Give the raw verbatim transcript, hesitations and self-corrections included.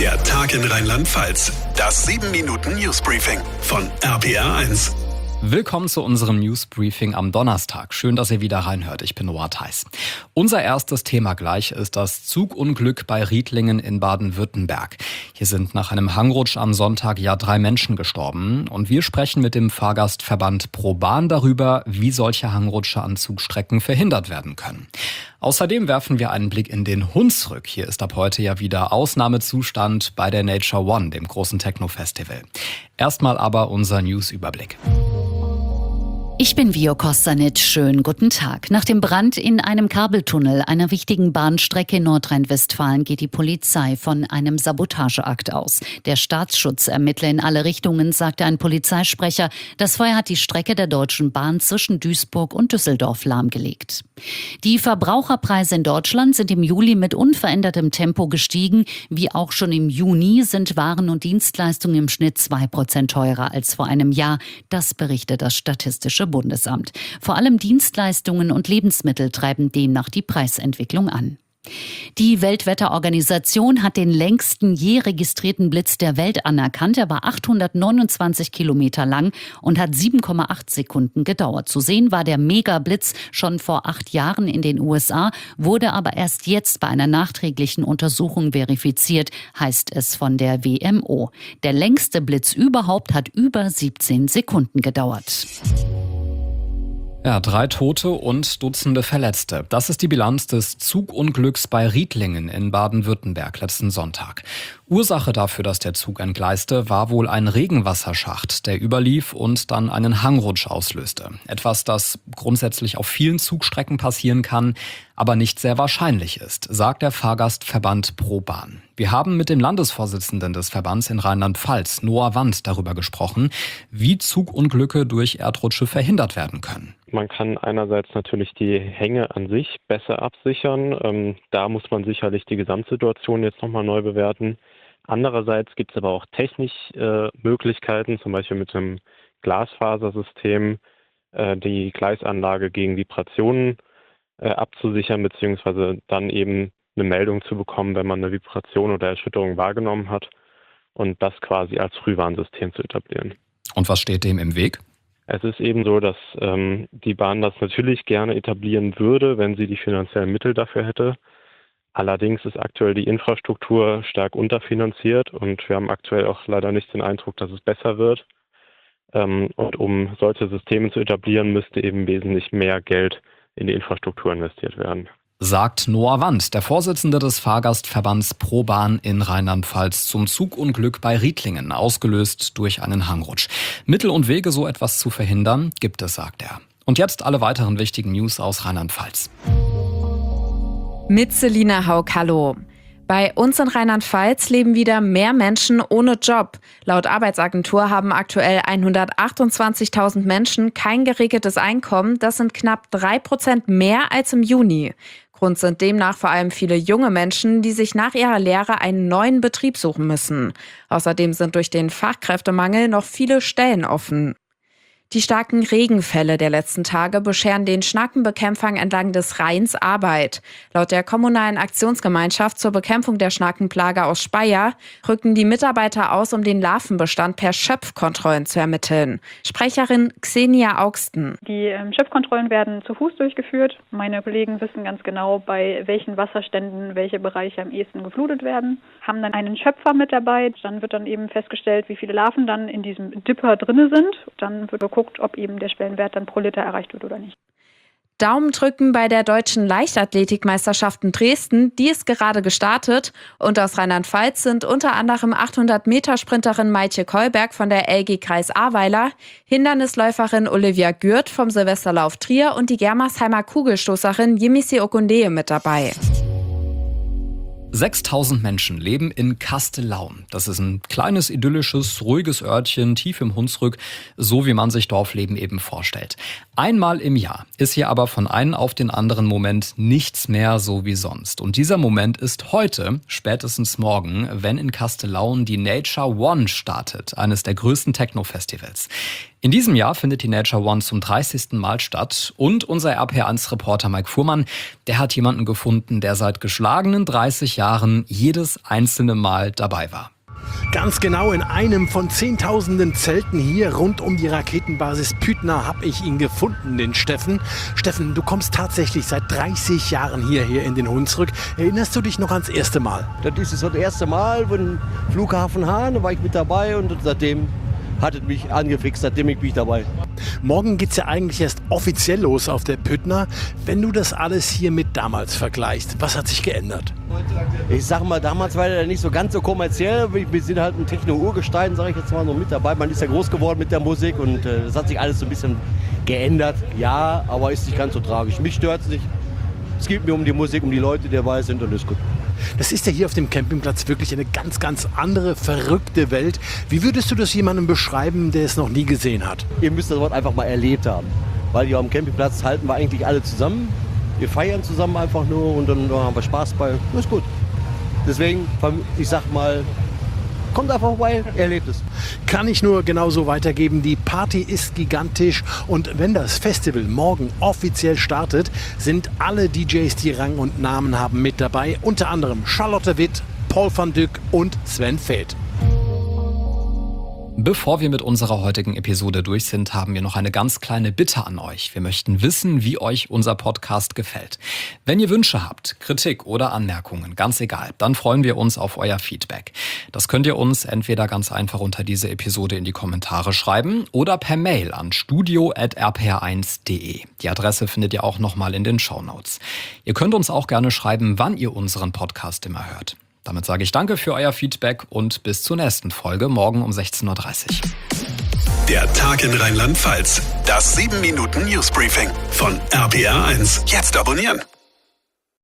Der Tag in Rheinland-Pfalz. Das sieben Minuten Newsbriefing von R P R eins. Willkommen zu unserem Newsbriefing am Donnerstag. Schön, dass ihr wieder reinhört. Ich bin Noah Theis. Unser erstes Thema gleich ist das Zugunglück bei Riedlingen in Baden-Württemberg. Hier sind nach einem Hangrutsch am Sonntag ja drei Menschen gestorben. Und wir sprechen mit dem Fahrgastverband ProBahn darüber, wie solche Hangrutsche an Zugstrecken verhindert werden können. Außerdem werfen wir einen Blick in den Hunsrück. Hier ist ab heute ja wieder Ausnahmezustand bei der Nature One, dem großen Techno-Festival. Erstmal aber unser News-Überblick. Ich bin Vio Kostanic. Schönen guten Tag. Nach dem Brand in einem Kabeltunnel einer wichtigen Bahnstrecke in Nordrhein-Westfalen geht die Polizei von einem Sabotageakt aus. Der Staatsschutz ermittle in alle Richtungen, sagte ein Polizeisprecher. Das Feuer hat die Strecke der Deutschen Bahn zwischen Duisburg und Düsseldorf lahmgelegt. Die Verbraucherpreise in Deutschland sind im Juli mit unverändertem Tempo gestiegen. Wie auch schon im Juni sind Waren und Dienstleistungen im Schnitt zwei Prozent teurer als vor einem Jahr. Das berichtet das Statistische Bundesamt. Vor allem Dienstleistungen und Lebensmittel treiben demnach die Preisentwicklung an. Die Weltwetterorganisation hat den längsten je registrierten Blitz der Welt anerkannt. Er war achthundertneunundzwanzig Kilometer lang und hat sieben Komma acht Sekunden gedauert. Zu sehen war der Megablitz schon vor acht Jahren in den U S A, wurde aber erst jetzt bei einer nachträglichen Untersuchung verifiziert, heißt es von der W M O. Der längste Blitz überhaupt hat über siebzehn Sekunden gedauert. Ja, drei Tote und Dutzende Verletzte. Das ist die Bilanz des Zugunglücks bei Riedlingen in Baden-Württemberg letzten Sonntag. Ursache dafür, dass der Zug entgleiste, war wohl ein Regenwasserschacht, der überlief und dann einen Hangrutsch auslöste. Etwas, das grundsätzlich auf vielen Zugstrecken passieren kann, aber nicht sehr wahrscheinlich ist, sagt der Fahrgastverband ProBahn. Wir haben mit dem Landesvorsitzenden des Verbands in Rheinland-Pfalz, Noah Wandt, darüber gesprochen, wie Zugunglücke durch Erdrutsche verhindert werden können. Man kann einerseits natürlich die Hänge an sich besser absichern. Ähm, da muss man sicherlich die Gesamtsituation jetzt nochmal neu bewerten. Andererseits gibt es aber auch technisch äh, Möglichkeiten, zum Beispiel mit einem Glasfasersystem, äh, die Gleisanlage gegen Vibrationen äh, abzusichern, beziehungsweise dann eben eine Meldung zu bekommen, wenn man eine Vibration oder Erschütterung wahrgenommen hat und das quasi als Frühwarnsystem zu etablieren. Und was steht dem im Weg? Es ist eben so, dass ähm, die Bahn das natürlich gerne etablieren würde, wenn sie die finanziellen Mittel dafür hätte. Allerdings ist aktuell die Infrastruktur stark unterfinanziert und wir haben aktuell auch leider nicht den Eindruck, dass es besser wird. Ähm, und um solche Systeme zu etablieren, müsste eben wesentlich mehr Geld in die Infrastruktur investiert werden. Sagt Noah Wandt, der Vorsitzende des Fahrgastverbands ProBahn in Rheinland-Pfalz zum Zugunglück bei Riedlingen, ausgelöst durch einen Hangrutsch. Mittel und Wege, so etwas zu verhindern, gibt es, sagt er. Und jetzt alle weiteren wichtigen News aus Rheinland-Pfalz. Mit Selina Haug, hallo. Bei uns in Rheinland-Pfalz leben wieder mehr Menschen ohne Job. Laut Arbeitsagentur haben aktuell hundertachtundzwanzigtausend Menschen kein geregeltes Einkommen. Das sind knapp drei Prozent mehr als im Juni. Grund sind demnach vor allem viele junge Menschen, die sich nach ihrer Lehre einen neuen Betrieb suchen müssen. Außerdem sind durch den Fachkräftemangel noch viele Stellen offen. Die starken Regenfälle der letzten Tage bescheren den Schnackenbekämpfern entlang des Rheins Arbeit. Laut der kommunalen Aktionsgemeinschaft zur Bekämpfung der Schnackenplage aus Speyer rücken die Mitarbeiter aus, um den Larvenbestand per Schöpfkontrollen zu ermitteln. Sprecherin Xenia Augsten. Die ähm, Schöpfkontrollen werden zu Fuß durchgeführt. Meine Kollegen wissen ganz genau, bei welchen Wasserständen welche Bereiche am ehesten geflutet werden. Haben dann einen Schöpfer mit dabei. Dann wird dann eben festgestellt, wie viele Larven dann in diesem Dipper drinne sind. Dann wird geguckt, ob eben der Schwellenwert dann pro Liter erreicht wird oder nicht. Daumen drücken bei der deutschen Leichtathletikmeisterschaft in Dresden. Die ist gerade gestartet. Und aus Rheinland-Pfalz sind unter anderem achthundert-Meter-Sprinterin Maitje Kolberg von der L G Kreis Ahrweiler, Hindernisläuferin Olivia Gürt vom Silvesterlauf Trier und die Germersheimer Kugelstoßerin Yimisi Okundeye mit dabei. sechstausend Menschen leben in Kastellaun. Das ist ein kleines, idyllisches, ruhiges Örtchen tief im Hunsrück, so wie man sich Dorfleben eben vorstellt. Einmal im Jahr ist hier aber von einem auf den anderen Moment nichts mehr so wie sonst. Und dieser Moment ist heute, spätestens morgen, wenn in Kastellaun die Nature One startet, eines der größten Techno-Festivals. In diesem Jahr findet die Nature One zum dreißigsten Mal statt und unser R P R eins Reporter Mike Fuhrmann, der hat jemanden gefunden, der seit geschlagenen dreißig Jahren jedes einzelne Mal dabei war. Ganz genau in einem von zehntausenden Zelten hier rund um die Raketenbasis Püttner habe ich ihn gefunden, den Steffen. Steffen, du kommst tatsächlich seit dreißig Jahren hierher in den Hunsrück. Erinnerst du dich noch ans erste Mal? Das ist so das erste Mal, beim Flughafen Hahn, da war ich mit dabei und seitdem hat es mich angefixt, seitdem ich bin ich dabei. Morgen geht's ja eigentlich erst offiziell los auf der Püttner. Wenn du das alles hier mit damals vergleichst, was hat sich geändert? Ich sag mal, damals war der nicht so ganz so kommerziell. Wir sind halt ein Techno-Urgestein, sage ich jetzt mal, so mit dabei. Man ist ja groß geworden mit der Musik und äh, das hat sich alles so ein bisschen geändert. Ja, aber ist nicht ganz so tragisch. Mich stört's nicht. Es geht mir um die Musik, um die Leute, die dabei sind und ist gut. Das ist ja hier auf dem Campingplatz wirklich eine ganz, ganz andere, verrückte Welt. Wie würdest du das jemandem beschreiben, der es noch nie gesehen hat? Ihr müsst das Wort einfach mal erlebt haben. Weil hier am Campingplatz halten wir eigentlich alle zusammen. Wir feiern zusammen einfach nur und dann haben wir Spaß bei. Das ist gut. Deswegen, ich sag mal, kommt einfach vorbei, erlebt es. Kann ich nur genauso weitergeben. Die Party ist gigantisch und wenn das Festival morgen offiziell startet, sind alle D Js, die Rang und Namen haben, mit dabei. Unter anderem Charlotte Witt, Paul van Dyk und Sven Väth. Bevor wir mit unserer heutigen Episode durch sind, haben wir noch eine ganz kleine Bitte an euch. Wir möchten wissen, wie euch unser Podcast gefällt. Wenn ihr Wünsche habt, Kritik oder Anmerkungen, ganz egal, dann freuen wir uns auf euer Feedback. Das könnt ihr uns entweder ganz einfach unter diese Episode in die Kommentare schreiben oder per Mail an studio at r p r eins punkt d e. Die Adresse findet ihr auch nochmal in den Shownotes. Ihr könnt uns auch gerne schreiben, wann ihr unseren Podcast immer hört. Damit sage ich danke für euer Feedback und bis zur nächsten Folge morgen um sechzehn Uhr dreißig. Der Tag in Rheinland-Pfalz. Das sieben Minuten Newsbriefing von R P R eins. Jetzt abonnieren.